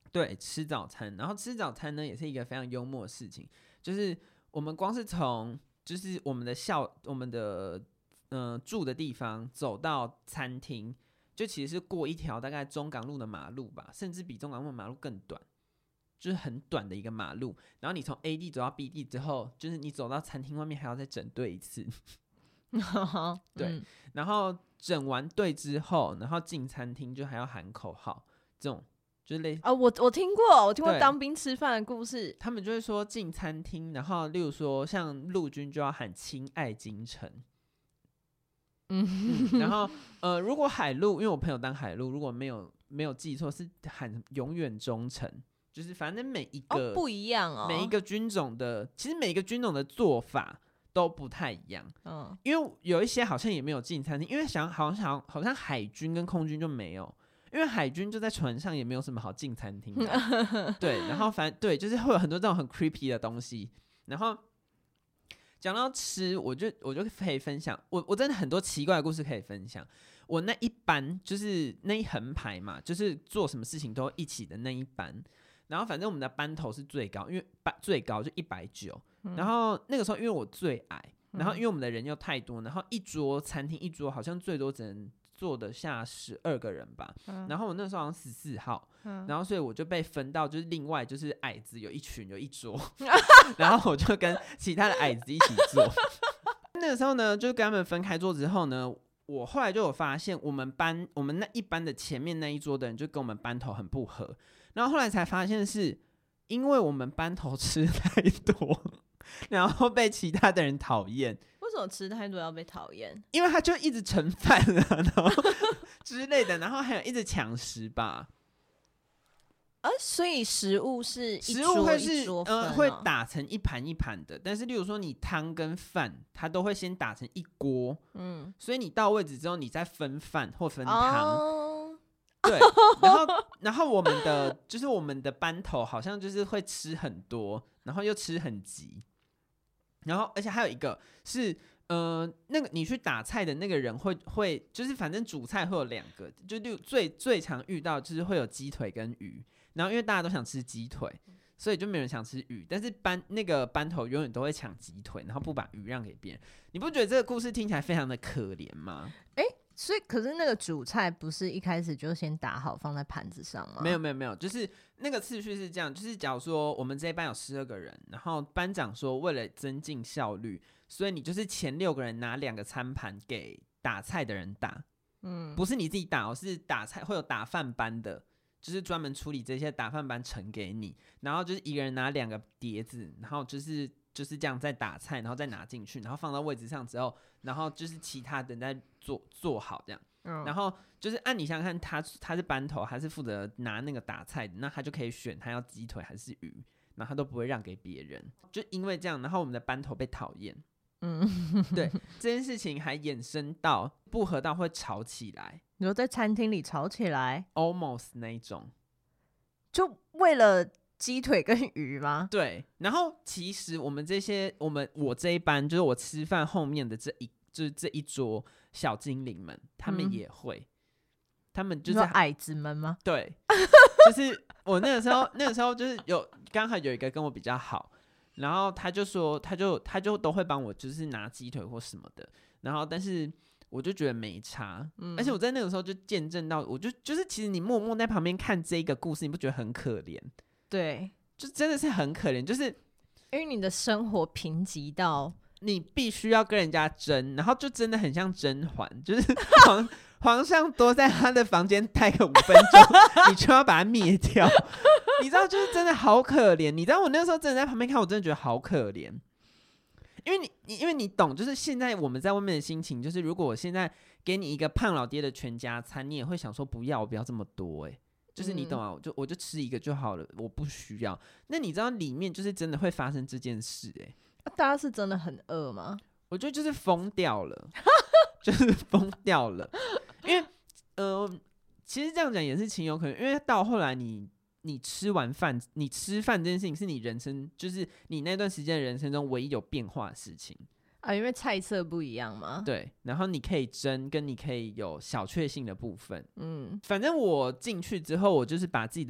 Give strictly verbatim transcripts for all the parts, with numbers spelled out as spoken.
对，吃早餐，然后吃早餐呢也是一个非常幽默的事情，就是我们光是从就是我们的校我们的呃住的地方走到餐厅，就其实是过一条大概中港路的马路吧，甚至比中港路的马路更短，就是很短的一个马路。然后你从 A 地走到 B 地之后，就是你走到餐厅外面还要再整队一次。对、嗯，然后整完队之后，然后进餐厅就还要喊口号，这种。就是类啊、哦，我我听过，我听过当兵吃饭的故事。 他们就会说进餐厅，然后例如说像陆军就要喊亲爱京城，嗯，然后呃，如果海陆，因为我朋友当海陆，如果没有没有记错，是喊永远忠诚，就是反正每一个、 哦、不一样哦， 每一个军种的，其实每一个军种的做法都不太一样，嗯，因为有一些好像也没有进餐厅，因为想好像好像海军跟空军就没有。因为海军就在船上，也没有什么好进餐厅的、啊，对，然后反正对，就是会有很多这种很 creepy 的东西。然后讲到吃，我就我就可以分享，我我真的很多奇怪的故事可以分享。我那一班就是那一横排嘛，就是做什么事情都一起的那一班。然后反正我们的班头是最高，因为班最高就一百九。然后那个时候因为我最矮，然后因为我们的人又太多，然后一桌餐厅一桌好像最多只能坐得下十二个人吧、嗯，然后我那时候好像十四号、嗯，然后所以我就被分到就是另外就是矮子有一群有一桌，然后我就跟其他的矮子一起坐。那个时候呢，就跟他们分开坐之后呢，我后来就有发现我们班我们那一班的前面那一桌的人就跟我们班头很不合，然后后来才发现是因为我们班头吃太多，然后被其他的人讨厌。 为什么吃太多要被讨厌？ 因为他就一直盛饭啊，然后之类的，然后还有一直抢食吧。 啊，所以食物是一食物会是一桌分、 呃会打成一盘一盘的，但是例如说你汤跟饭，它都会先打成一锅，嗯，所以你到位置之后，你再分饭或分汤。哦、对，然后然后我们的就是我们的班头好像就是会吃很多，然后又吃很急。然后，而且还有一个是，呃，那个你去打菜的那个人会会，就是反正主菜会有两个，就最最常遇到就是会有鸡腿跟鱼，然后因为大家都想吃鸡腿，所以就没有人想吃鱼，但是班那个班头永远都会抢鸡腿，然后不把鱼让给别人。你不觉得这个故事听起来非常的可怜吗？ 哎、欸，所以可是那个主菜不是一开始就先打好放在盘子上吗？ 没有没有没有，就是那个次序是这样，就是假如说我们这一班有十二个人，然后班长说为了增进效率，所以你就是前六个人拿两个餐盘给打菜的人打，嗯，不是你自己打哦，是打菜会有打饭班的，就是专门处理这些打饭班盛给你，然后就是一个人拿两个碟子，然后就是就是这样再打菜，然后再拿进去，然后放到位置上之后，然后就是其他人再做做好这样。嗯、然后就是按你想想看他，他是班头，还是负责拿那个打菜的，那他就可以选他要鸡腿还是鱼，然后他都不会让给别人。就因为这样，然后我们的班头被讨厌。嗯，对，这件事情还衍生到不合到会吵起来。 你说在餐厅里吵起来 ，almost 那一种， 就为了鸡腿跟鱼吗？ 对。然后其实我们这些，我们我这一班，就是我吃饭后面的这一，就是这一桌小精灵们，他们也会，嗯、他们就是矮子们吗？ 对，就是我那个时候，那个时候就是有刚好有一个跟我比较好，然后他就说，他就他就都会帮我，就是拿鸡腿或什么的，然后但是我就觉得没差，嗯、而且我在那个时候就见证到，我就就是其实你默默在旁边看这个故事，你不觉得很可怜？ 对， 就真的是很可怜，就是因为你的生活贫瘠到你必须要跟人家争，然后就真的很像甄嬛，就是皇皇上多在他的房间待个五分钟，你就要把他灭掉，你知道，就是真的好可怜。你知道我那个时候真的在旁边看，我真的觉得好可怜，因为你你因为你懂，就是现在我们在外面的心情，就是如果我现在给你一个胖老爹的全家餐，你也会想说不要，我不要这么多、欸，哎。就是你懂啊，我就我就吃一个就好了，我不需要。那你知道里面就是真的会发生这件事、欸，哎， 大家是真的很饿吗？ 我觉得就是疯掉了，就是疯掉了。因为呃，其实这样讲也是情有可原，因为到后来你你吃完饭，你吃饭这件事情是你人生，就是你那段时间的人生中唯一有变化的事情。 啊，因为菜色不一样嘛。 对，然后你可以蒸，跟你可以有小确幸的部分。嗯，反正我进去之后，我就是把自己的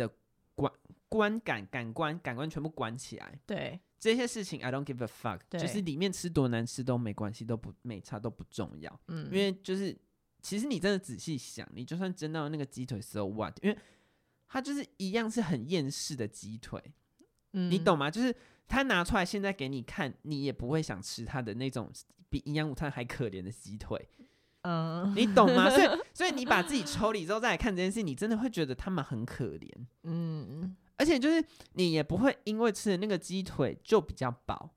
观观感感官感官全部关起来。 对， 这些事情 I don't give a fuck， 就是里面吃多难吃都没关系，都不没差，都不重要。嗯，因为就是其实你真的仔细想，你就算蒸到那个鸡腿 so what， 因为它就是一样是很厌世的鸡腿。嗯，你懂吗？就是他拿出来现在给你看，你也不会想吃他的那种比营养午餐还可怜的鸡腿。嗯，你懂吗？所以所以你把自己抽离之后再来看这件事，你真的会觉得他们很可怜。嗯，而且就是你也不会因为吃的那个鸡腿就比较饱。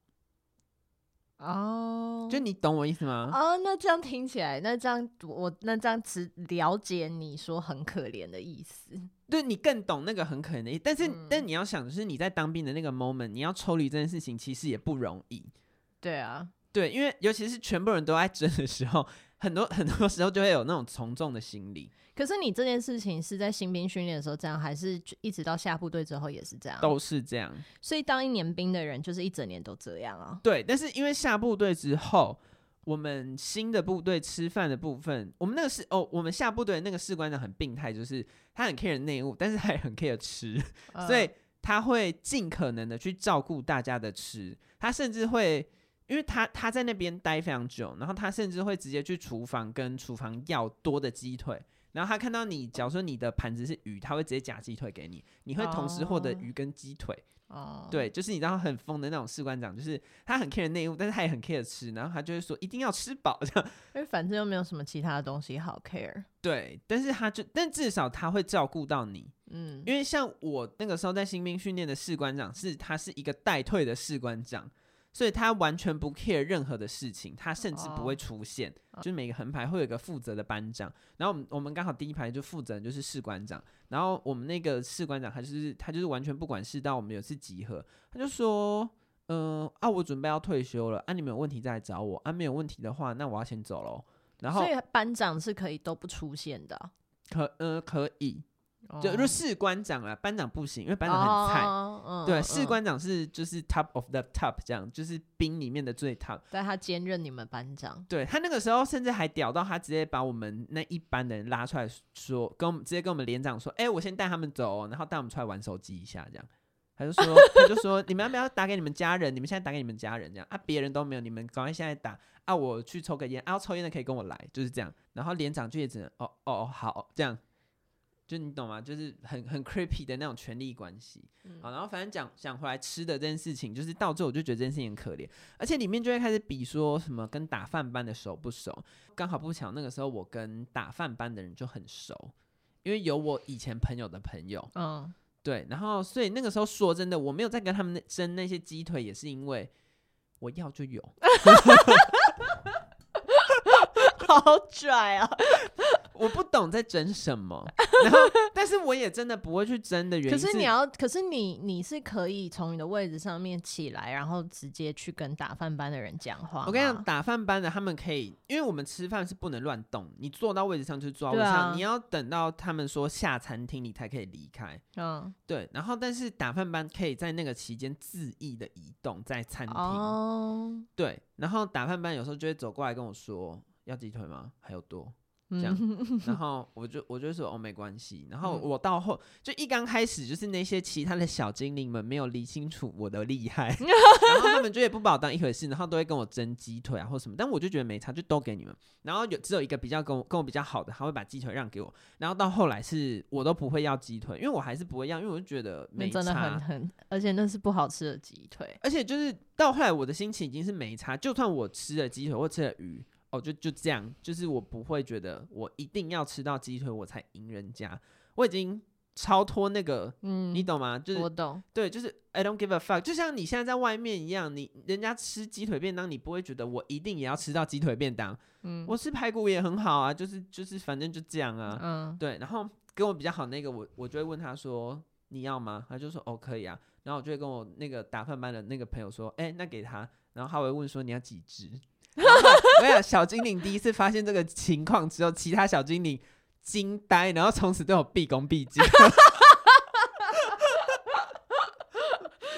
哦，就你懂我意思吗？ 哦，那这样听起来，那这样我那这样只了解你说很可怜的意思。 对，你更懂那个很可怜的意思，但是、嗯、但你要想的是你在当兵的那个 moment， 你要抽离这件事情其实也不容易。 对啊， 对，因为尤其是全部人都在争的时候，很多很多时候就会有那种从众的心理。 可是你这件事情是在新兵训练的时候这样，还是一直到下部队之后也是这样？ 都是这样。所以当一年兵的人就是一整年都这样啊？ 对，但是因为下部队之后，我们新的部队吃饭的部分，我们那个是哦，我们下部队的那个士官长很病态，就是他很 care 内务，但是他也很 care 吃，呃、所以他会尽可能的去照顾大家的吃，他甚至会。因为他他在那边待非常久，然后他甚至会直接去厨房跟厨房要多的鸡腿，然后他看到你，假如说你的盘子是鱼，他会直接夹鸡腿给你，你会同时获得鱼跟鸡腿。哦，对，就是你知道很疯的那种士官长，就是他很 care 内务，但是他也很 care 吃，然后他就会说一定要吃饱这样， 因为反正又没有什么其他的东西好 care。 对，但是他就但至少他会照顾到你。嗯，因为像我那个时候在新兵训练的士官长是他是一个待退的士官长。所以他完全不 care 任何的事情，他甚至不会出现。Oh. 就是每个横排会有一个负责的班长，然后我们我们刚好第一排就负责人就是士官长，然后我们那个士官长他就是他就是完全不管事，到我们有次集合，他就说，嗯、呃、啊，我准备要退休了，啊，你们有问题再来找我，啊，没有问题的话，那我要先走咯。然后， 所以班长是可以都不出现的， 可呃可以。就就士官长啦，班长不行，因为班长很菜。哦嗯、对，士官长是就是 top of the top 这样，就是兵里面的最 top。 但他兼任你们班长。 对，他那个时候甚至还屌到他直接把我们那一班的人拉出来说，跟我们直接跟我们连长说，哎、欸，我先带他们走、哦，然后带我们出来玩手机一下这样。他就说，他就说你们要不要打给你们家人？你们现在打给你们家人这样啊，别人都没有，你们赶快现在打啊，我去抽个烟啊，要抽烟的可以跟我来，就是这样。然后连长就也只能哦哦好这样。就你懂吗？就是很很 creepy 的那种权力关系、嗯。好，然后反正讲讲回来吃的这件事情，就是到最后我就觉得这件事情很可怜，而且里面就会开始比说什么跟打饭班的熟不熟。刚好不巧那个时候我跟打饭班的人就很熟，因为有我以前朋友的朋友，嗯，对，然后所以那个时候说真的，我没有再跟他们争那些鸡腿，也是因为我要就有， 好拽啊！ 我不懂在争什么，然后但是我也真的不会去争的原因是， 可是你要，可是你你是可以从你的位置上面起来，然后直接去跟打饭班的人讲话。 我跟你讲，打饭班的他们可以，因为我们吃饭是不能乱动，你坐到位置上就是坐到位置上、啊，你要等到他们说下餐厅你才可以离开。嗯，对。然后但是打饭班可以在那个期间恣意的移动在餐厅。哦，对。然后打饭班有时候就会走过来跟我说，要鸡腿吗？还有多。这样，然后我就我就说哦没关系，然后我到后就一刚开始就是那些其他的小精灵们没有理清楚我的厉害，然后他们就也不把我当一回事，然后都会跟我争鸡腿啊或什么，但我就觉得没差，就都给你们。然后有只有一个比较跟我跟我比较好的，他会把鸡腿让给我，然后到后来是我都不会要鸡腿，因为我还是不会要，因为我就觉得没差， 真的很很，而且那是不好吃的鸡腿， 而且就是到后来我的心情已经是没差，就算我吃了鸡腿或吃了鱼。哦，就就这样，就是我不会觉得我一定要吃到鸡腿我才赢人家，我已经超脱那个，嗯，你懂吗？就是我懂， 对，就是 I don't give a fuck， 就像你现在在外面一样，你人家吃鸡腿便当，你不会觉得我一定也要吃到鸡腿便当，嗯，我吃排骨也很好啊，就是就是反正就这样啊，嗯，对，然后跟我比较好那个我我就会问他说你要吗？他就说哦可以啊，然后我就会跟我那个打饭班的那个朋友说，哎、欸，那给他，然后他会问说你要几只？我想小精灵第一次发现这个情况之后，其他小精灵惊呆，然后从此对我毕恭毕敬。 鸡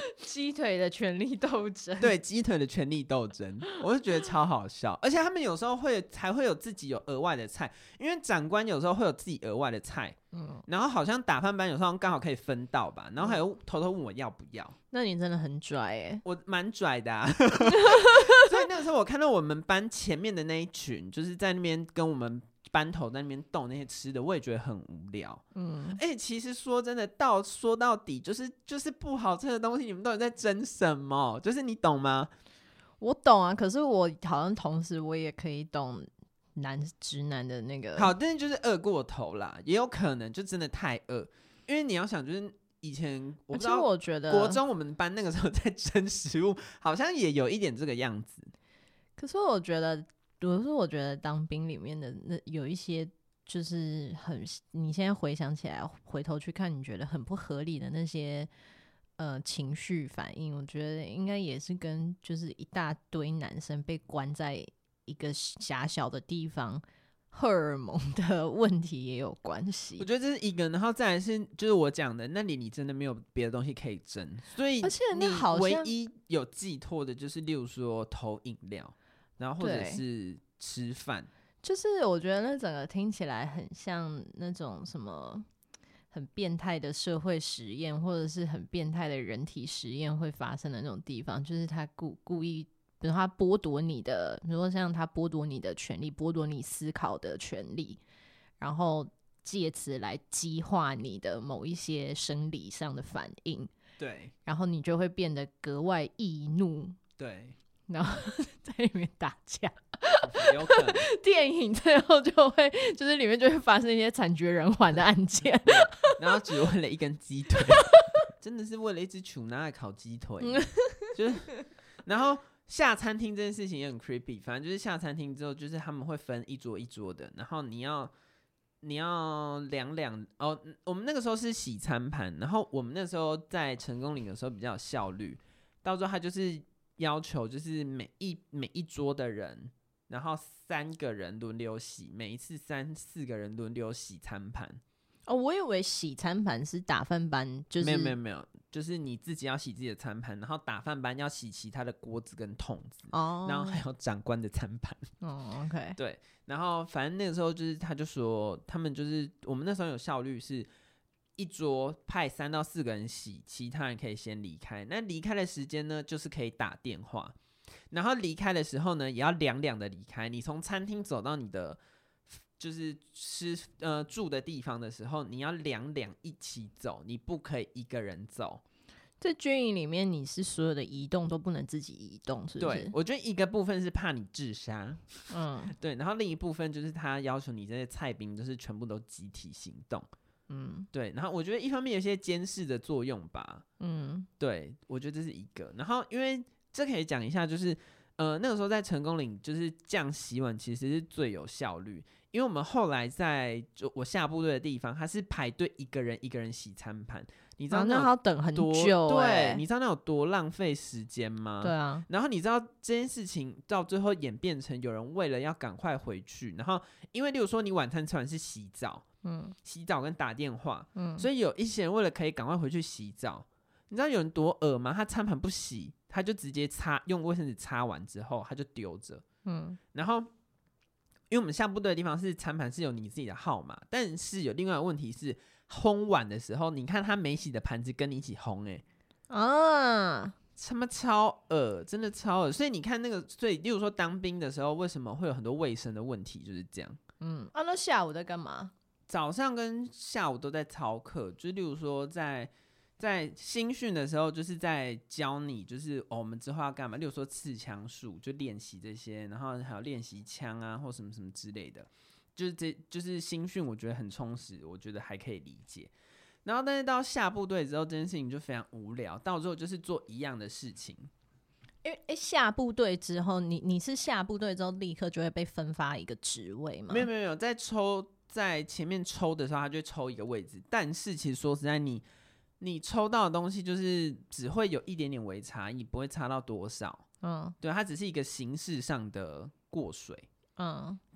鸡腿的权力斗争， 对，鸡腿的权力斗争，我就觉得超好笑。而且他们有时候会才会有自己有额外的菜，因为长官有时候会有自己额外的菜，嗯，然后好像打饭班有时候刚好可以分到吧，然后还有偷偷问我要不要。 那你真的很拽哎、欸， 我蛮拽的啊。所以那个时候我看到我们班前面的那一群，就是在那边跟我们班头在那边斗那些吃的，我也觉得很无聊。嗯，哎、欸，其实说真的，到说到底就是就是不好吃的东西，你们到底在争什么？就是你懂吗？ 我懂啊，可是我好像同时我也可以懂男直男的那个。 好，但是就是饿过头啦，也有可能就真的太饿，因为你要想，就是以前我不知道， 我觉得国中我们班那个时候在争食物，好像也有一点这个样子。 可是我觉得。可是我觉得当兵里面的那有一些就是很，你现在回想起来，回头去看，你觉得很不合理的那些呃情绪反应，我觉得应该也是跟就是一大堆男生被关在一个狭小的地方，荷尔蒙的问题也有关系。 我觉得这是一个，然后再来是就是我讲的，那里你真的没有别的东西可以争，所以而且那好像唯一有寄托的就是，例如说投饮料。然后或者是吃饭， 就是我觉得那整个听起来很像那种什么很变态的社会实验，或者是很变态的人体实验会发生的那种地方，就是他故故意，比如他剥夺你的，比如说像他剥夺你的权利，剥夺你思考的权利，然后借此来激化你的某一些生理上的反应， 对， 然后你就会变得格外易怒， 对。 然后在里面打架， 有可能电影最后就会就是里面就会发生一些惨绝人寰的案件， 然后只为了一根鸡腿，真的是为了一只球拿来烤鸡腿，就是，然后下餐厅这件事情也很 creepy， 反正就是下餐厅之后，就是他们会分一桌一桌的，然后你要你要两两哦，我们那个时候是洗餐盘，然后我们那时候在成功岭的时候比较有效率，到时候他就是要求就是每一每一桌的人，然后三个人轮流洗，每一次三四个人轮流洗餐盘。 哦，我以为洗餐盘是打饭班，就是没有没有没有，就是你自己要洗自己的餐盘，然后打饭班要洗其他的锅子跟桶子，哦，然后还有长官的餐盘。 哦 ，OK， 对，然后反正那个时候就是他就说他们就是我们那时候有效率是。一桌派三到四个人洗，其他人可以先离开。那离开的时间呢，就是可以打电话。然后离开的时候呢，也要两两的离开。你从餐厅走到你的就是吃呃住的地方的时候，你要两两一起走，你不可以一个人走。 在军营里面，你是所有的移动都不能自己移动，是不是？ 对，我觉得一个部分是怕你自杀，嗯，对。然后另一部分就是他要求你这些菜兵就是全部都集体行动。嗯，对，然后我觉得一方面有一些监视的作用吧，嗯，对，我觉得这是一个。然后因为这可以讲一下，就是呃那个时候在成功岭，就是这样洗碗其实是最有效率，因为我们后来在就我下部队的地方，他是排队一个人一个人洗餐盘，你知道那要等很久， 欸，对，你知道那有多浪费时间吗？ 对啊， 然后你知道这件事情到最后演变成有人为了要赶快回去，然后因为例如说你晚餐吃完是洗澡。嗯，洗澡跟打电话，嗯，所以有一些人为了可以赶快回去洗澡，你知道有人多恶吗？他餐盘不洗，他就直接擦用卫生纸擦完之后，他就丢着，嗯，然后因为我们下部队的地方是餐盘是有你自己的号码，但是有另外一个问题是烘碗的时候，你看他没洗的盘子跟你一起烘，哎，啊，他妈超恶，真的超恶，所以你看那个，所以例如说当兵的时候，为什么会有很多卫生的问题，就是这样， 嗯，啊，那下午在干嘛？ 早上跟下午都在操课，就例如说在在新训的时候，就是在教你，就是哦，我们之后要干嘛？例如说刺枪术，就练习这些，然后还有练习枪啊，或什么什么之类的。就是这就是新训，我觉得很充实，我觉得还可以理解。然后，但是到下部队之后，这件事情就非常无聊，到最后就是做一样的事情。 因为、欸、下部队之后，你你是下部队之后立刻就会被分发一个职位吗？ 没有没有没有，在抽。在前面抽的时候，他就会抽一个位置，但是其实说实在你，你你抽到的东西就是只会有一点点微差异，不会差到多少。嗯，对，它只是一个形式上的过水。嗯，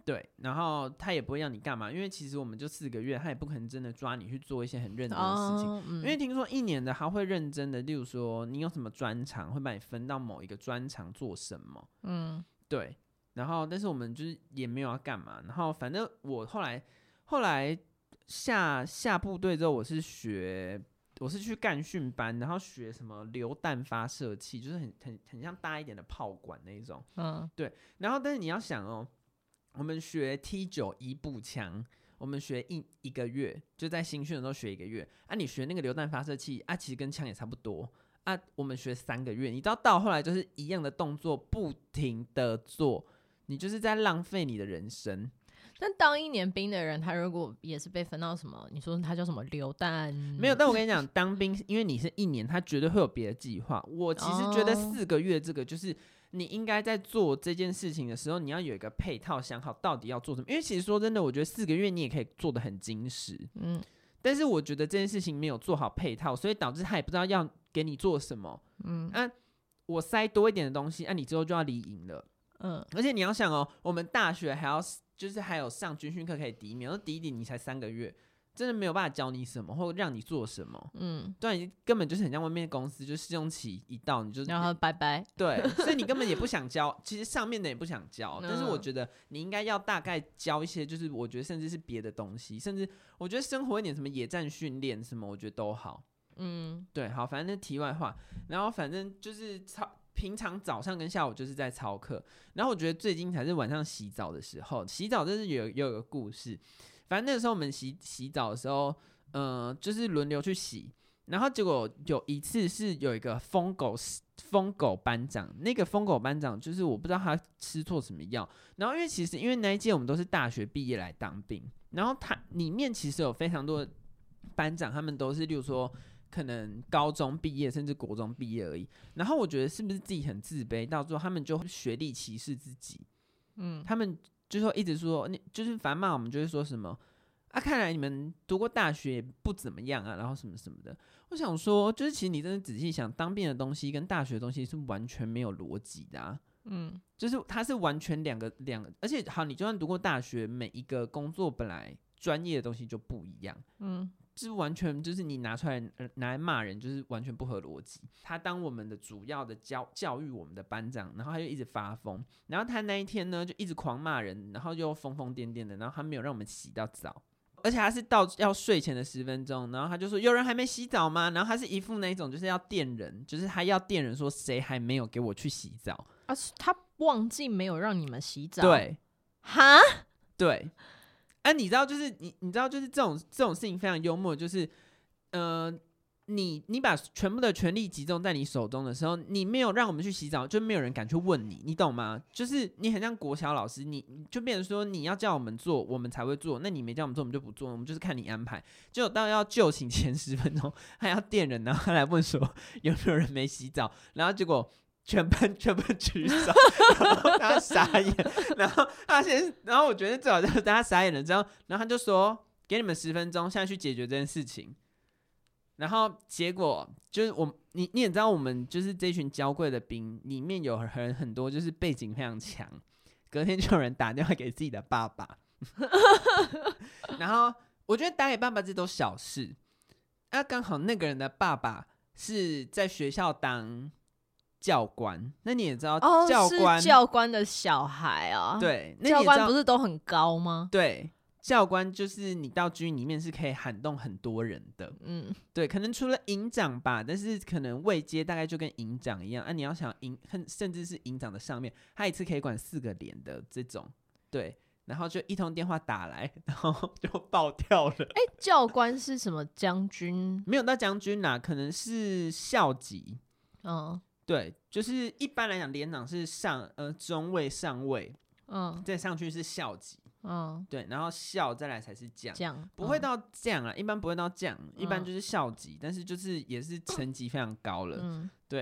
对，然后他也不会让你干嘛，因为其实我们就四个月，他也不可能真的抓你去做一些很认真的事情。哦嗯、因为听说一年的他会认真的，例如说你有什么专长，会把你分到某一个专长做什么。嗯，对。然后，但是我们就是也没有要干嘛。然后，反正我后来后来下下部队之后，我是学。我是去干训班，然后学什么榴弹发射器，就是很很很像大一点的炮管那一种。嗯，对。然后，但是你要想哦，我们学 T 九 一步枪，我们学一一个月，就在新训的时候学一个月。啊，你学那个榴弹发射器啊，其实跟枪也差不多啊。我们学三个月，你知道到后来就是一样的动作，不停的做，你就是在浪费你的人生。 但当一年兵的人，他如果也是被分到什么，你说他叫什么榴弹？ 没有，但我跟你讲，当兵因为你是一年，他绝对会有别的计划。我其实觉得四个月这个，就是你应该在做这件事情的时候，你要有一个配套，想好到底要做什么。因为其实说真的，我觉得四个月你也可以做得很精实，嗯。但是我觉得这件事情没有做好配套，所以导致他也不知道要给你做什么，嗯。啊，我塞多一点的东西，啊，你之后就要离营了，嗯。而且你要想哦，我们大学还要。就是还有上军训课可以抵免，抵一抵你才三个月，真的没有办法教你什么或让你做什么，嗯，对，根本就是很像外面的公司，就是试用期一到你就然后拜拜， 对，所以你根本也不想教，其实上面的也不想教，但是我觉得你应该要大概教一些，就是我觉得甚至是别的东西，甚至我觉得生活一点什么野战训练什么，我觉得都好，嗯，对，好，反正那题外话，然后反正就是超。平常早上跟下午就是在操课，然后我觉得最精彩是晚上洗澡的时候。洗澡真是有有一个故事，反正那个时候我们洗洗澡的时候，呃，就是轮流去洗，然后结果有一次是有一个疯狗疯狗班长，那个疯狗班长就是我不知道他吃错什么药，然后因为其实因为那一届我们都是大学毕业来当兵，然后他里面其实有非常多的班长，他们都是例如说。可能高中毕业甚至国中毕业而已，然后我觉得是不是自己很自卑，到最后他们就学历歧视自己，嗯，他们就说一直说，就是反正骂我们就会说什么啊，看来你们读过大学也不怎么样啊，然后什么什么的。我想说，就是其实你真的仔细想，当兵的东西跟大学的东西是完全没有逻辑的啊，嗯，就是它是完全两个两个，而且好，你就算读过大学，每一个工作本来专业的东西就不一样，嗯。是完全就是你拿出来拿来骂人，就是完全不合逻辑。他当我们的主要的教教育我们的班长，然后他就一直发疯，然后他那一天呢就一直狂骂人，然后又疯疯癫癫的，然后他没有让我们洗到澡，而且他是到要睡前的十分钟，然后他就说有人还没洗澡吗？然后他是一副那一种就是要电人，就是他要电人说谁还没有给我去洗澡啊？他忘记没有让你们洗澡？ 对， 哈， 对。啊，你知道，就是你，你知道，就是这种这种事情非常幽默，就是，呃，你你把全部的权力集中在你手中的时候，你没有让我们去洗澡，就没有人敢去问你，你懂吗？就是你很像国小老师，你就变成说你要叫我们做，我们才会做，那你没叫我们做，我们就不做，我们就是看你安排。结果到要就寝前十分钟，还要电人，然后他来问说有没有人没洗澡，然后结果。全班全班举手，然后他傻眼，然后他先，然后我觉得最好就是他傻眼了之后，然后他就说给你们十分钟，现在去解决这件事情。然后结果就是我，你你也知道，我们就是这群娇贵的兵里面有很很多就是背景非常强，隔天就有人打电话给自己的爸爸，然后我觉得打给爸爸这都小事，啊，刚好那个人的爸爸是在学校当。教官，那你也知道， 哦， 教官是教官的小孩啊。 对，那教官不是都很高吗？ 对，教官就是你到军里面是可以喊动很多人的，嗯，对，可能除了营长吧，但是可能位阶大概就跟营长一样啊。你要想营，甚至是营长的上面，他一次可以管四个连的这种，对，然后就一通电话打来，然后就爆掉了。 哎、欸，教官是什么将军？ 没有到将军啦，可能是校级，嗯。对，就是一般来讲，连长是上呃中尉、上尉，嗯，再上去是校级，嗯，对，然后校再来才是将，将不会到将啊，一般不会到将，一般就是校级，嗯，但是就是也是层级非常高了，嗯，对，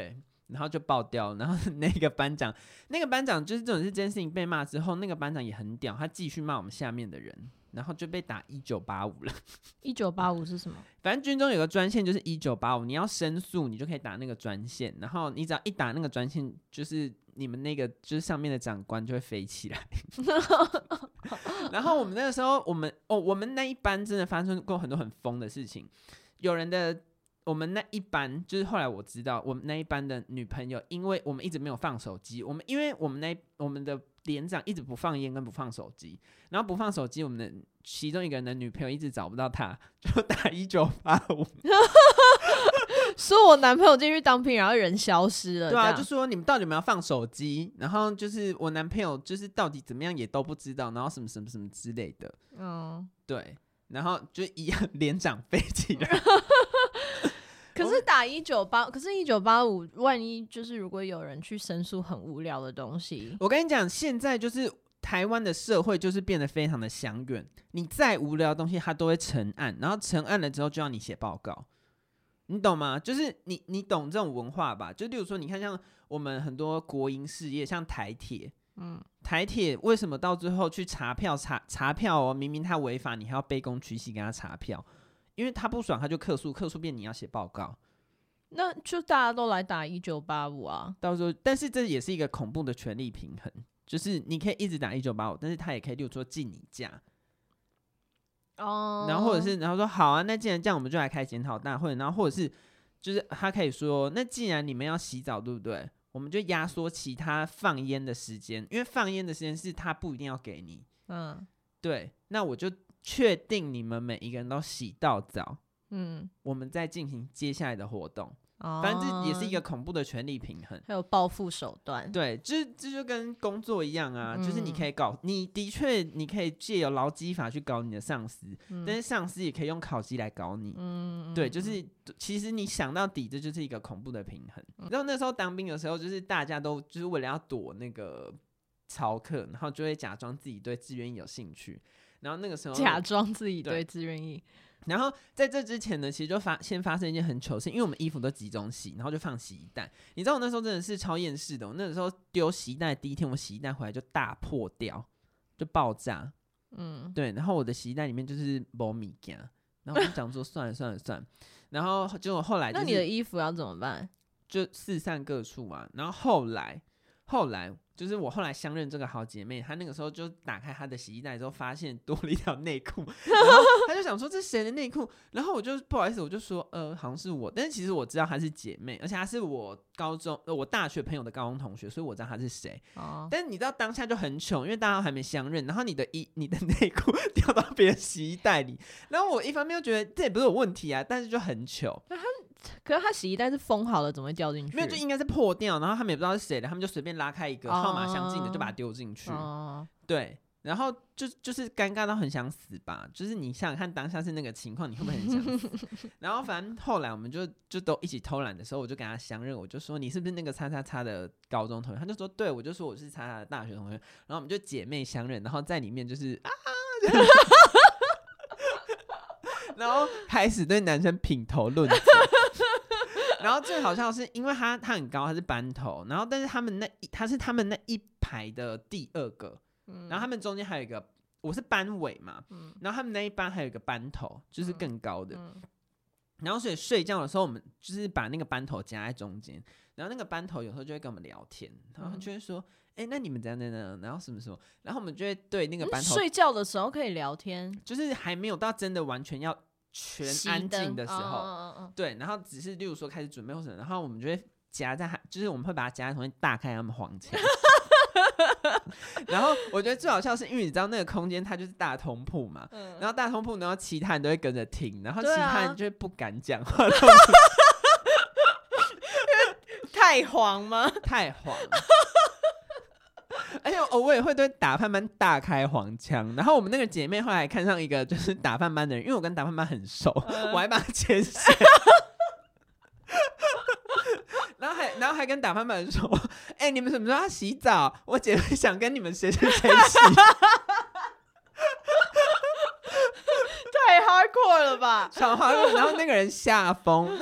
然后就爆掉，然后那个班长，那个班长就是这种是这件事情被骂之后，那个班长也很屌，他继续骂我们下面的人，然后就被打一九八五了。 一九八五是什么？ 反正军中有个专线就是一九八五，你要申诉你就可以打那个专线，然后你只要一打那个专线，就是你们那个就是上面的长官就会飞起来。然后我们那个时候，我们哦，我们那一班真的发生过很多很疯的事情，有人的。我们那一班就是后来我知道，我们那一班的女朋友，因为我们一直没有放手机，我们因为我们那我们的连长一直不放烟跟不放手机，然后不放手机，我们的其中一个人的女朋友一直找不到他，就打一九八五， 说我男朋友进去当兵，然后人消失了， 对啊，就说你们到底有没有放手机？然后就是我男朋友就是到底怎么样也都不知道，然后什么什么什么之类的，嗯，对，然后就一样连长飞起来。 可是打一九八，可是一九八五，万一就是如果有人去申诉很无聊的东西， 我跟你讲，现在就是台湾的社会就是变得非常的相远，你再无聊的东西他都会成案，然后成案了之后就要你写报告，你懂吗？就是你你懂这种文化吧？就例如说，你看像我们很多国营事业，像台铁，嗯，台铁为什么到最后去查票查查票哦？明明他违法，你还要卑躬屈膝跟他查票。因为他不爽，他就客诉，客诉变你要写报告， 那就大家都来打一九八五啊。 到时候，但是这也是一个恐怖的权力平衡，就是你可以一直打一九八五，但是他也可以，例如说禁你假，哦，然后或者是然后说好啊，那既然这样，我们就来开检讨大会，然后或者是就是他可以说，那既然你们要洗澡，对不对？我们就压缩其他放烟的时间，因为放烟的时间是他不一定要给你，嗯，对，那我就。确定你们每一个人都洗到澡，嗯，我们再进行接下来的活动。哦，反正这也是一个恐怖的权力平衡， 还有报复手段。 对，这这就跟工作一样啊，嗯，就是你可以搞，你的确你可以借由劳基法去搞你的上司，嗯，但是上司也可以用考绩来搞你。嗯，对，就是其实你想到底，这就是一个恐怖的平衡。嗯，然后那时候当兵的时候，就是大家都就是为了要躲那个操课，然后就会假装自己对志愿役有兴趣。然后那个时候假装自己对志愿役， 然后在这之前呢，其实就发先发生一件很糗事，因为我们衣服都集中洗，然后就放洗衣袋。你知道我那时候真的是超厌世的，我那个时候丢洗衣袋第一天，我洗衣袋回来就大破掉，就爆炸。嗯，对，然后我的洗衣袋里面就是没米干，然后我就想说算了算了算了，然后结果后来，就是， 那你的衣服要怎么办？ 就四散各处嘛。然后后来后来。就是我后来相认这个好姐妹，她那个时候就打开她的洗衣袋之后，发现多了一条内裤，然后她就想说这是谁的内裤？然后我就不好意思，我就说呃好像是我，但是其实我知道她是姐妹，而且她是我高中呃我大学朋友的高中同学，所以我知道她是谁。哦，但是你知道当下就很糗，因为大家都还没相认，然后你的衣你的内裤掉到别人洗衣袋里，然后我一方面又觉得这也不是有问题啊，但是就很糗。 可是他洗衣袋是封好了，怎么会掉进去？ 没有，就应该是破掉，然后他们也不知道是谁的，他们就随便拉开一个号码相近的，就把它丢进去。哦，对，然后就就是尴尬到很想死吧，就是你想想看当下是那个情况，你会不会很想死？然后反正后来我们就就都一起偷懒的时候，我就跟他相认，我就说你是不是那个叉叉叉的高中同学？他就说对，我就说我是叉叉的大学同学，然后我们就姐妹相认，然后在里面就是啊。然后开始对男生品头论足，然后最好笑的是，因为他他很高，他是班头，然后但是他们那他是他们那一排的第二个，嗯，然后他们中间还有一个，我是班尾嘛，嗯，然后他们那一班还有一个班头，就是更高的，嗯嗯，然后所以睡觉的时候，我们就是把那个班头夹在中间，然后那个班头有时候就会跟我们聊天，然后就会说。哎、欸，那你们怎样怎样？然后什么什么？然后我们就会对那个班头、 嗯、睡觉的时候可以聊天， 就是还没有到真的完全要全安静的时候，哦哦哦对，然后只是例如说开始准备或什么，然后我们就会夹在，就是我们会把它夹在同一大开他们黄腔。然后我觉得最好笑是因为你知道那个空间它就是大通铺嘛，嗯、然后大通铺，然后其他人都会跟着听，然后其他人就会不敢讲话。 太黄吗？ 太黄。而且偶尔会对打饭班大开黄腔，然后我们那个姐妹后来看上一个就是打饭班的人，因为我跟打饭班很熟，呃、我还帮他牵线，然后还然后还跟打饭班人说：“哎、欸，你们什么时候要洗澡？我姐妹想跟你们谁谁谁洗。” 太 hardcore 了吧， 超 hardcore。然后那个人吓疯，那个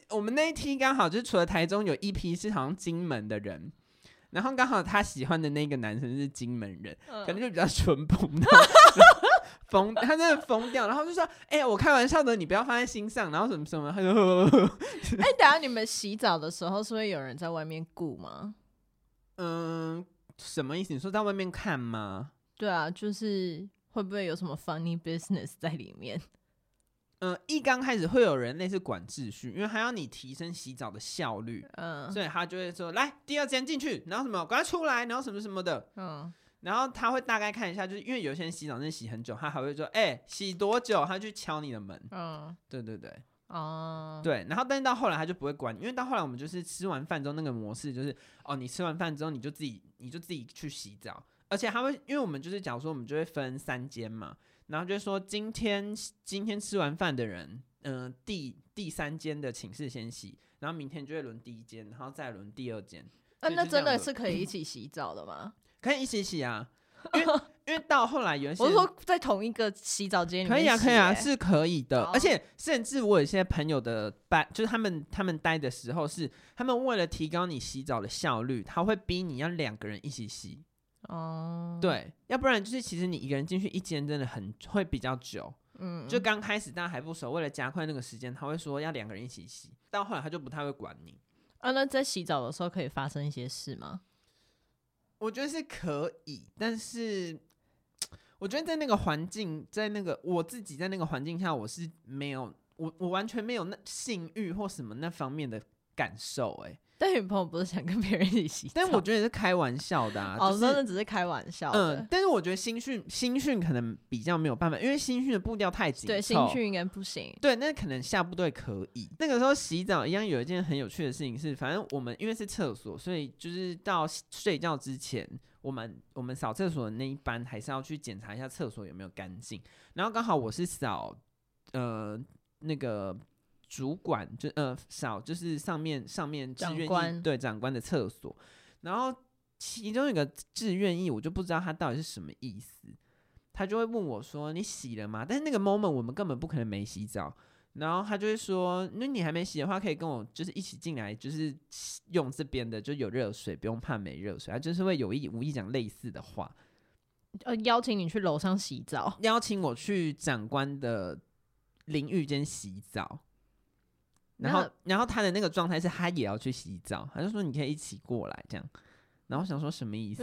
我们那一梯刚好就是除了台中有一批是好像金门的人，然后刚好他喜欢的那个男生是金门人，嗯、可能就比较淳朴，疯，他真的疯掉，然后就说：“哎、欸，我开玩笑的，你不要放在心上。”然后什么什么，他就哎，欸、等一下你们洗澡的时候是会有人在外面顾吗？ 嗯，什么意思？你说在外面看吗？ 对啊，就是会不会有什么 funny business 在里面？ 嗯，一刚开始会有人类似管秩序，因为还要你提升洗澡的效率，嗯，所以他就会说：“来，第二间进去，然后什么，赶快出来，然后什么什么的。”嗯。然后他会大概看一下，就是因为有些人洗澡真的洗很久，他还会说：“哎、欸，洗多久？”他去敲你的门。嗯，对对对，哦，对。然后，但是到后来他就不会管，因为到后来我们就是吃完饭之后那个模式就是，哦，你吃完饭之后你就自己你就自己去洗澡，而且他会，因为我们就是假如说我们就会分三间嘛，然后就说今天今天吃完饭的人，嗯、呃，第第三间的寝室先洗，然后明天就会轮第一间，然后再轮第二间。 啊，那真的是可以一起洗澡的吗？ 可以一起洗啊，因为因为到后来有一些， 我是说在同一个洗澡间里面洗、欸， 可以啊，可以啊，是可以的。而且甚至我有些朋友的班，就是他们他们待的时候是，他们为了提高你洗澡的效率，他会逼你要两个人一起洗。哦，对，要不然就是其实你一个人进去一间真的很会比较久。嗯，就刚开始大家还不熟，为了加快那个时间，他会说要两个人一起洗。到后来他就不太会管你。 啊，那在洗澡的时候可以发生一些事吗？ 我觉得是可以，但是我觉得在那个环境，在那个我自己在那个环境下，我是没有，我我完全没有那性欲或什么那方面的感受、欸，哎。 但你朋友不是想跟别人一起洗澡？ 但我觉得是开玩笑的啊， 哦， 就是、 真的只是开玩笑的。 嗯，但是我觉得新训新训可能比较没有办法，因为新训的步调太紧凑， 对，新训应该不行。 对，那可能下部队可以。那个时候洗澡一样有一件很有趣的事情是，反正我们因为是厕所，所以就是到睡觉之前，我们我们扫厕所的那一班还是要去检查一下厕所有没有干净。然后刚好我是扫呃那个。主管就呃少就是上面上面志愿役对长官的厕所，然后其中一个志愿役我就不知道他到底是什么意思，他就会问我说你洗了吗？但是那个 moment 我们根本不可能没洗澡，然后他就会说那你还没洗的话可以跟我就是一起进来，就是用这边的就有热水，不用怕没热水，他就是会有意无意讲类似的话， 呃邀请你去楼上洗澡， 邀请我去长官的淋浴间洗澡。然后，然后他的那个状态是他也要去洗澡，他就说你可以一起过来这样。然后我想说什么意思？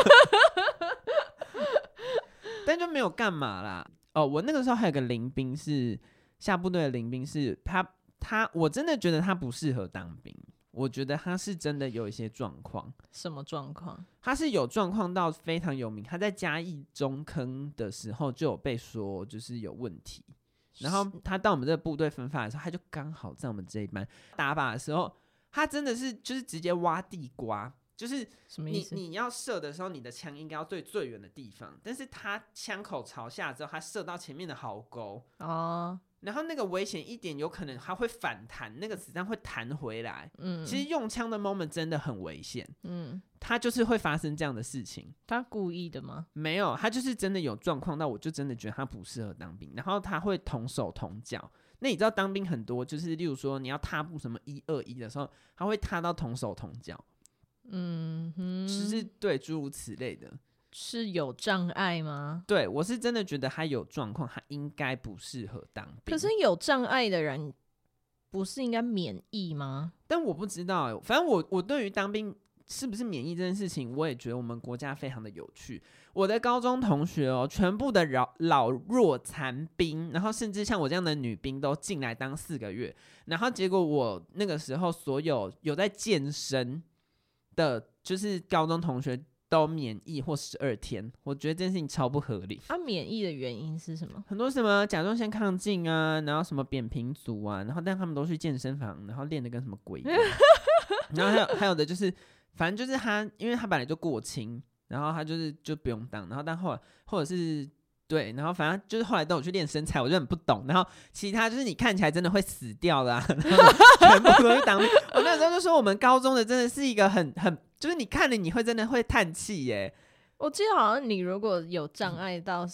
但就没有干嘛啦。哦，我那个时候还有个临兵是下部队的临兵是他他我真的觉得他不适合当兵，我觉得他是真的有一些状况。 什么状况？ 他是有状况到非常有名，他在嘉义中坑的时候就有被说就是有问题。然后他到我们这个部队分发的时候，他就刚好在我们这一班打靶的时候，他真的是就是直接挖地瓜，就是什么意思？ 你你要射的时候，你的枪应该要对最远的地方，但是他枪口朝下之后，他射到前面的壕沟哦，然后那个危险一点，有可能他会反弹，那个子弹会弹回来。嗯，其实用枪的 moment 真的很危险。嗯。他就是会发生这样的事情。 他故意的吗？ 没有，他就是真的有状况到，我就真的觉得他不适合当兵。然后他会同手同脚。那你知道当兵很多，就是例如说你要踏步什么一二一的时候，他会踏到同手同脚。嗯哼，就是对诸如此类的。 是有障碍吗？ 对，我是真的觉得他有状况，他应该不适合当兵。 可是有障碍的人不是应该免役吗？ 但我不知道、欸，反正我我对于当兵是不是免疫这件事情，我也觉得我们国家非常的有趣。我的高中同学哦，全部的老老弱残兵，然后甚至像我这样的女兵都进来当四个月，然后结果我那个时候所有有在健身的，就是高中同学都免疫或十二天，我觉得这件事情超不合理。 啊，免疫的原因是什么？ 很多什么甲状腺亢进啊，然后什么扁平足啊，然后但他们都去健身房，然后练得跟什么鬼一样。然后还有还有的就是。反正就是他，因为他本来就过轻，然后他就是就不用当，然后但后来或者是对，然后反正就是后来都有去练身材，我就很不懂。然后其他就是你看起来真的会死掉的、啊，全部都去当兵。我那时候就说我们高中的真的是一个很很，就是你看了你会真的会叹气耶。 我记得好像你如果有障碍到是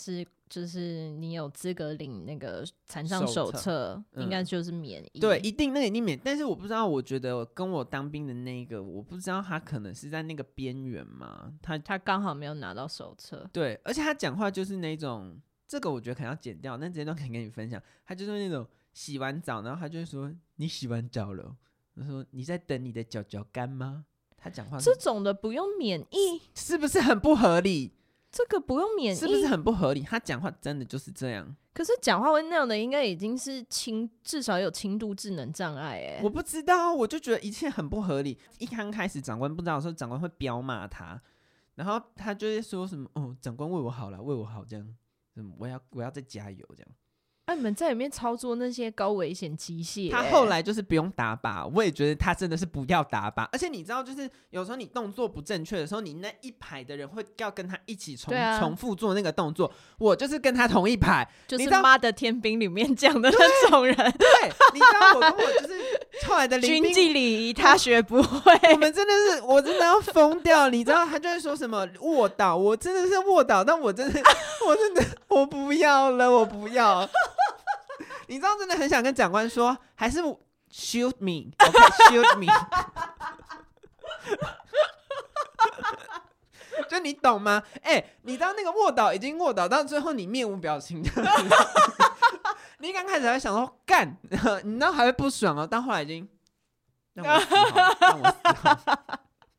就是你有资格领那个残障手册，应该就是免疫。 对，一定那个一定免。但是我不知道，我觉得跟我当兵的那个，我不知道他可能是在那个边缘嘛，他他刚好没有拿到手册。 对，而且他讲话就是那种，这个我觉得可能要剪掉，但这些都可以跟你分享。他就是那种洗完澡，然后他就会说：“你洗完澡了？”他说：“你在等你的脚脚干吗？”他讲话这种的不用免疫， 是不是很不合理？ 这个不用免疫， 是不是很不合理？他讲话真的就是这样。 可是讲话会那样的，应该已经是轻，至少有轻度智能障碍哎。 我不知道，我就觉得一切很不合理。一刚开始长官不知道的时候，长官会彪骂他，然后他就会说什么：“哦，长官为我好了，为我好这样，嗯，我要我要再加油这样。” 啊，你们在里面操作那些高危险机械、欸， 他后来就是不用打靶，我也觉得他真的是不要打靶。而且你知道，就是有时候你动作不正确的时候，你那一排的人会要跟他一起 重,、啊、重复做那个动作。我就是跟他同一排， 就是妈的天兵里面讲的那种人。 对，你知道我跟我就是后来的临兵军纪礼仪他学不会， 我们真的是，我真的要疯掉。你知道他就会说什么卧倒，我真的是卧倒，但我真的，我真的，我不要了，我不要。你知道，真的很想跟长官说，还是 shoot me， OK shoot me， 就你懂吗？哎、欸，你知道那个卧倒已经卧倒到最后，你面无表情的，你刚开始还想说干，你知道还会不爽哦，但后来已经让我死好，让我死好。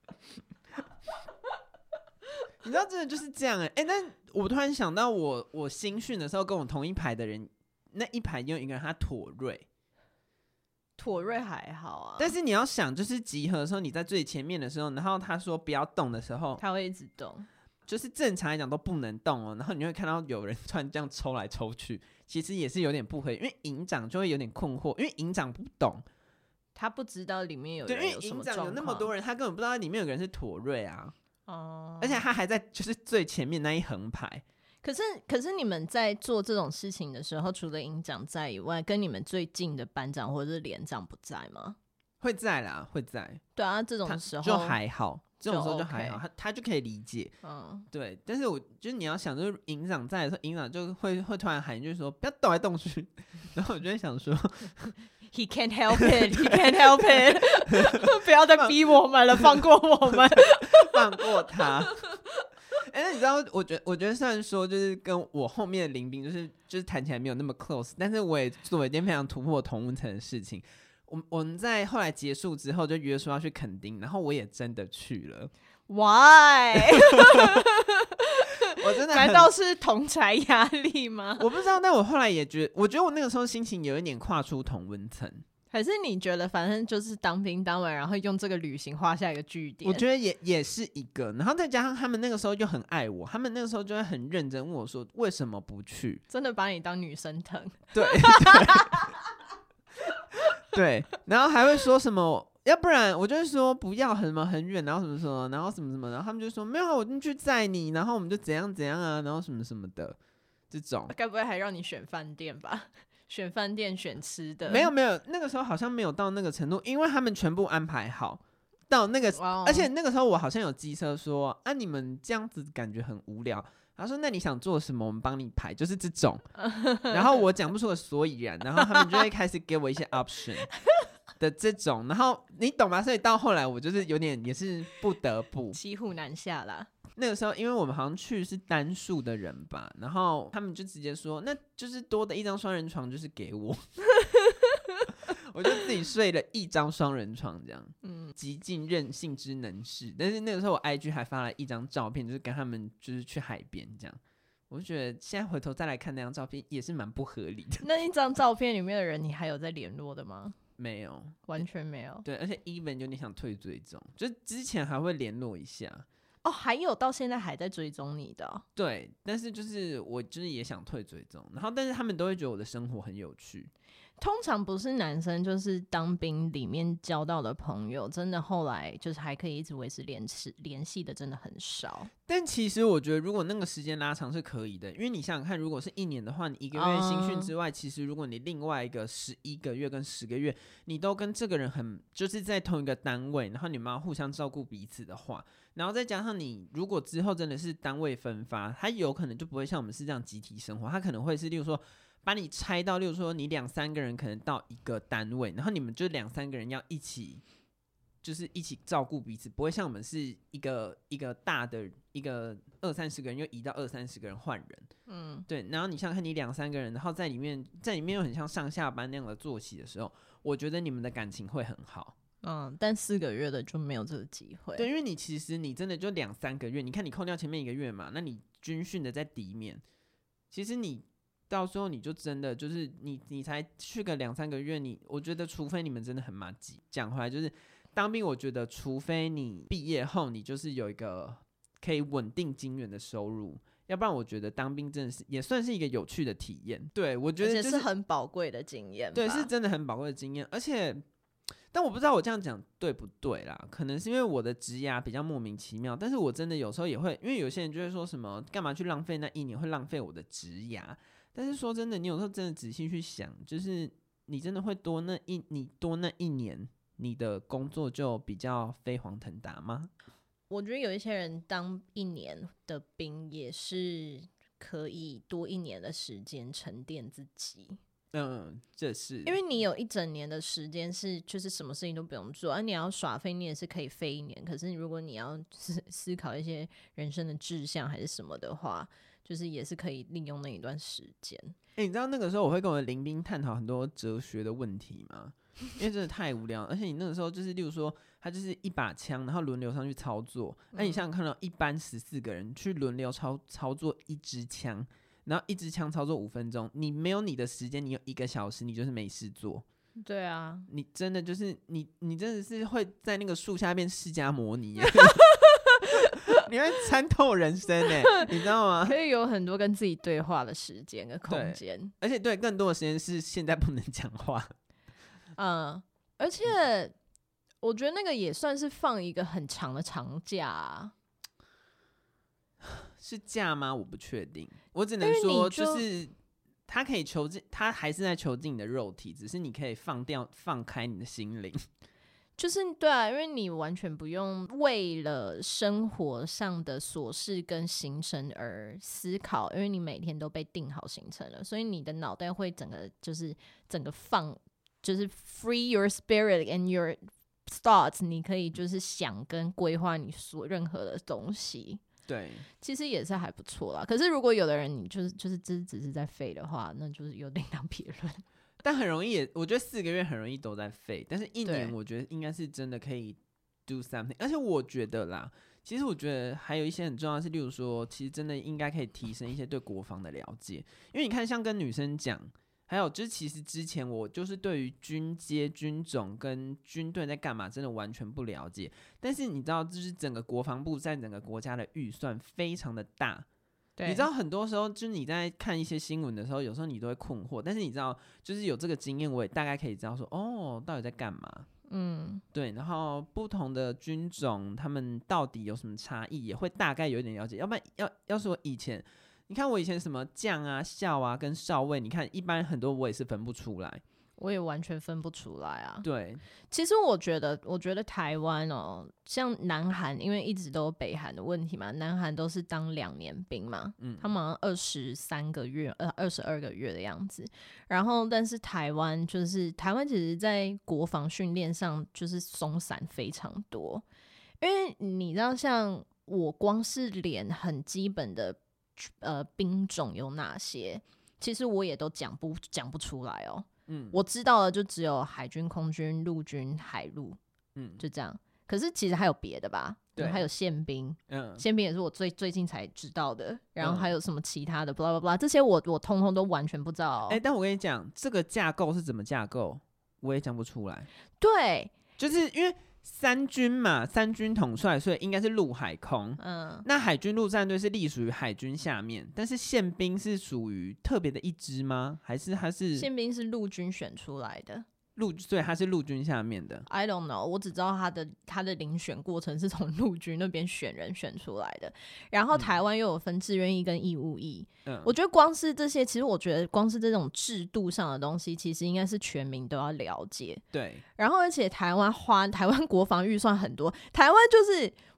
你知道，真的就是这样哎、欸、哎、欸，但我突然想到我，我我新训的时候跟我同一排的人。那一排有一个人，他妥瑞， 妥瑞还好啊。 但是你要想，就是集合的时候，你在最前面的时候，然后他说不要动的时候， 他会一直动， 就是正常来讲都不能动哦。然后你会看到有人突然这样抽来抽去，其实也是有点不合理，因为营长就会有点困惑，因为营长不懂， 他不知道里面有人有什么状况， 对，因为营长有那么多人，他根本不知道里面有个人是妥瑞啊。 哦、 而且他还在就是最前面那一横排。 可是，可是你们在做这种事情的时候，除了营长在以外，跟你们最近的班长或者是连长不在吗？ 会在啦，会在。 对啊，这种时候就还好，这种时候就还好， 就 OK、 他他就可以理解。 嗯，对。 但是我就是你要想，就是营长在的时候，营长就会会突然喊，就是说不要动来动去。然后我就会想说 ，He can't help it, he can't help it 。不要再逼我们了，放过我们， 放过他。哎、欸，你知道，我觉得，我觉得虽然说就是跟我后面的林兵，就是就是谈起来没有那么 close， 但是我也做了一件非常突破同温层的事情。我我们在后来结束之后就约说要去垦丁，然后我也真的去了。 Why？ 我真的难道是同侪压力吗？ 我不知道，但我后来也觉得，我觉得我那个时候心情有一点跨出同温层。 还是你觉得反正就是当兵当完，然后用这个旅行画下一个句点？ 我觉得也也是一个，然后再加上他们那个时候就很爱我，他们那个时候就会很认真问我说为什么不去， 真的把你当女生疼。 对对, 对，然后还会说什么，要不然我就会说不要很什么很远，然后什么什么，然后什么什么，然后他们就说没有，我进去载你，然后我们就怎样怎样啊，然后什么什么的这种。该不会还让你选饭店吧？选饭店选吃的？ 没有没有，那个时候好像没有到那个程度，因为他们全部安排好到那个， wow. 而且那个时候我好像有机车说啊，你们这样子感觉很无聊。他说那你想做什么我们帮你排，就是这种。然后我讲不出个所以然，然后他们就会开始给我一些 option 的这种，然后你懂吗？所以到后来我就是有点也是不得不骑虎难下啦。 那个时候因为我们好像去是单数的人吧，然后他们就直接说那就是多的一张双人床就是给我。我就自己睡了一张双人床这样，嗯，极尽任性之能事。但是那个时候我 I G 还发了一张照片，就是跟他们就是去海边这样。我就觉得现在回头再来看那张照片也是蛮不合理的。 那一张照片里面的人你还有在联络的吗？ 没有， 完全没有。 对，而且 even 有点想退追踪，就之前还会联络一下。 哦，还有到现在还在追踪你的、哦？ 对，但是就是我就是也想退追踪，然后但是他们都会觉得我的生活很有趣。 通常不是男生，就是当兵里面交到的朋友，真的后来就是还可以一直维持联系联系的，真的很少。 但其实我觉得，如果那个时间拉长是可以的，因为你想想看，如果是一年的话，你一个月新训之外，嗯、其实如果你另外一个十一个月跟十个月，你都跟这个人很就是在同一个单位，然后你们要互相照顾彼此的话， 然后再加上你如果之后真的是单位分发，它有可能就不会像我们是这样集体生活，它可能会是例如说把你拆到，例如说你两三个人可能到一个单位，然后你们就两三个人要一起就是一起照顾彼此，不会像我们是一个一个大的一个二三十个人又移到二三十个人换人，嗯，对。然后你想看你两三个人，然后在里面在里面又很像上下班那样的作息的时候，我觉得你们的感情会很好。 嗯，但四个月的就没有这个机会。 对，因为你其实你真的就两三个月，你看你扣掉前面一个月嘛，那你军训的在底面，其实你到时候你就真的就是你你才去个两三个月，你我觉得除非你们真的很麻吉，讲回来就是当兵，我觉得除非你毕业后你就是有一个可以稳定金源的收入，要不然我觉得当兵真的是也算是一个有趣的体验。对，我觉得、就是、 而且是很宝贵的经验。 对，是真的很宝贵的经验，而且。但我不知道我这样讲对不对啦，可能是因为我的职涯比较莫名其妙，但是我真的有时候也会，因为有些人就会说什么干嘛去浪费那一年，会浪费我的职涯。但是说真的，你有时候真的仔细去想，就是你真的会多那一你多那一年，你的工作就比较飞黄腾达吗？ 我觉得有一些人当一年的兵也是可以多一年的时间沉淀自己。 嗯，这是因为你有一整年的时间是就是什么事情都不用做，而、啊、你要耍废，你也是可以废一年。可是如果你要 思, 思考一些人生的志向还是什么的话，就是也是可以利用那一段时间。 哎、欸，你知道那个时候我会跟我的邻兵探讨很多哲学的问题吗？因为真的太无聊了，而且你那个时候就是，例如说，他就是一把枪，然后轮流上去操作。那、嗯、你想想看到一班十四个人去轮流操操作一支枪。然后一支枪操作五分钟，你没有你的时间，你有一个小时，你就是没事做。 对啊， 你真的就是你，你真的是会在那个树下变释迦摩尼，你会参透人生哎，你知道吗？ 可以有很多跟自己对话的时间跟空间， 而且对更多的时间是现在不能讲话。 嗯，而且我觉得那个也算是放一个很长的长假啊。 是假吗？我不确定，我只能说就是他可以囚禁，他还是在囚禁你的肉体，只是你可以放掉、放开你的心灵。 就是对啊，因为你完全不用为了生活上的琐事跟行程而思考，因为你每天都被定好行程了，所以你的脑袋会整个就是整个放，就是 free your spirit and your thoughts， 你可以就是想跟规划你所任何的东西。 对， 其实也是还不错啦。可是如果有的人你就是就是只只是在废的话，那就是有另当别论。 但很容易也，我觉得四个月很容易都在废，但是一年我觉得应该是真的可以 do something。而且我觉得啦，其实我觉得还有一些很重要的是，例如说，其实真的应该可以提升一些对国防的了解，因为你看，像跟女生讲。还有就是其实之前我就是对于军阶军种跟军队在干嘛真的完全不了解，但是你知道就是整个国防部在整个国家的预算非常的大，对，你知道很多时候就是你在看一些新闻的时候，有时候你都会困惑，但是你知道就是有这个经验，我也大概可以知道说哦到底在干嘛，嗯，对，然后不同的军种他们到底有什么差异也会大概有一点了解，要不然要要是我以前你看我以前什么将啊校啊跟少尉，你看一般很多我也是分不出来， 我也完全分不出来啊。 对， 其实我觉得我觉得台湾哦，像南韩因为一直都有北韩的问题嘛，南韩都是当两年兵嘛，嗯，他们好像二十三个月呃二十二个月的样子，然后但是台湾就是台湾其实在国防训练上就是松散非常多，因为你知道像我光是连很基本的呃兵种有哪些，其实我也都讲不讲不出来哦。嗯，我知道的就只有海军、空军、陆军、海陆，嗯，就这样。可是其实还有别的吧？对，还有宪兵，嗯，宪兵也是我最最近才知道的。然后还有什么其他的 ，blah blah blah， 这些我我通通都完全不知道、哦。 哎、欸，但我跟你讲，这个架构是怎么架构，我也讲不出来。 对， 就是因为。三军嘛，三军统帅，所以应该是陆海空。嗯，那海军陆战队是隶属于海军下面，但是宪兵是属于特别的一支吗？还是他是宪兵是陆军选出来的？ 陆，所以他是陆军下面的。 I don't know， 我只知道他的他的遴选过程是从陆军那边选人选出来的。然后台湾又有分志愿役跟义务役。嗯，我觉得光是这些，其实我觉得光是这种制度上的东西，其实应该是全民都要了解。 对。 然后而且台湾花台湾国防预算很多，台湾就是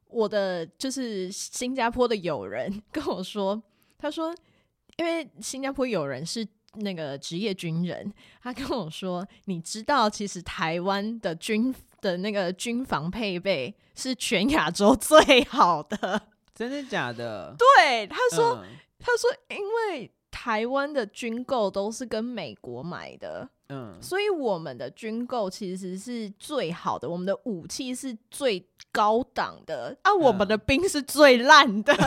我的就是新加坡的友人跟我说，他说因为新加坡友人是那个职业军人，他跟我说你知道其实台湾的军的那个军防配备是全亚洲最好的。 真的假的？ 对，他说、嗯、他说因为台湾的军购都是跟美国买的，嗯，所以我们的军购其实是最好的，我们的武器是最高档的啊，我们的兵是最烂的。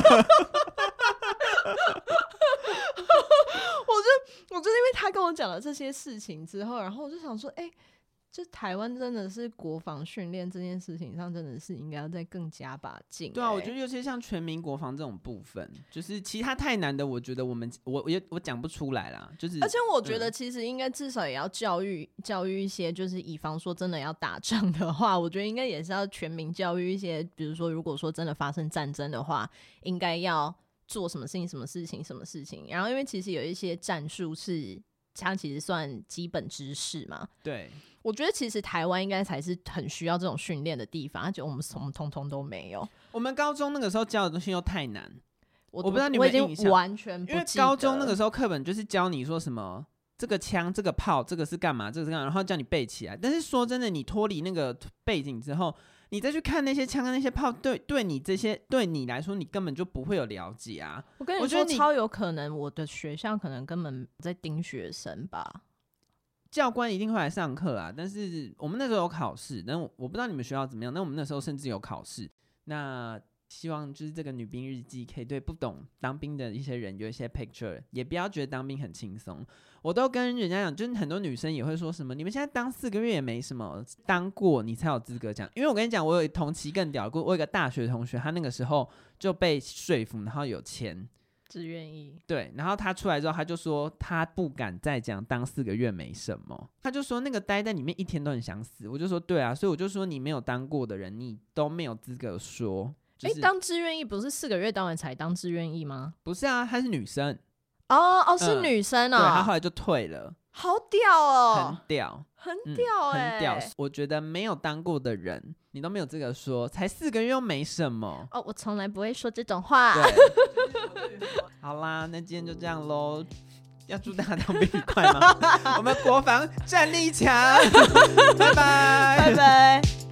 我就我就因为他跟我讲了这些事情之后，然后我就想说，哎、欸，就台湾真的是国防训练这件事情上，真的是应该要再更加把劲、欸。 对啊，我觉得尤其像全民国防这种部分，就是其他太难的，我觉得我们我我我讲不出来啦。就是， 而且我觉得其实应该至少也要教育、嗯、教育一些，就是以防说真的要打仗的话，我觉得应该也是要全民教育一些，比如说如果说真的发生战争的话，应该要做什么事情、什么事情、什么事情。然后因为其实有一些战术是它其实算基本知识嘛， 对。 我觉得其实台湾应该才是很需要这种训练的地方，而且我们什么通通都没有。 我们高中那个时候教的东西又太难，我, 我不知道你们印象，完全不记得。 因为高中那个时候课本就是教你说什么这个枪、这个炮、这个是干嘛、这个是干嘛，然后叫你背起来。但是说真的，你脱离那个背景之后，你再去看那些枪跟那些炮，对对你这些对你来说，你根本就不会有了解啊。 我跟你说，超有可能我的学校可能根本在盯学生吧。 教官一定会来上课啊，但是我们那时候有考试，但 我, 我不知道你们学校怎么样，但我们那时候甚至有考试。那希望就是这个女兵日记可以对不懂当兵的一些人有一些 picture， 也不要觉得当兵很轻松。我都跟人家讲，就是很多女生也会说什么，你们现在当四个月也没什么，当过你才有资格讲。因为我跟你讲，我有同期更屌过，我有一个大学同学，他那个时候就被说服，然后有钱。 自愿意， 对，然后他出来之后，他就说他不敢再讲当四个月没什么，他就说那个待在里面一天都很想死。我就说对啊，所以我就说你没有当过的人，你都没有资格说。哎、就是欸， 当志愿役不是四个月当完才当志愿役吗？ 不是啊，她是女生。 哦哦，是女生哦、嗯。 对，她后来就退了。 好屌哦， 很屌， 很屌哎、欸嗯，很屌。我觉得没有当过的人，你都没有资格说，才四个月又没什么。 哦，我从来不会说这种话。 对，好啦，那今天就这样咯。要祝大家当兵愉快吗？我们国防战力强，拜拜， 拜拜。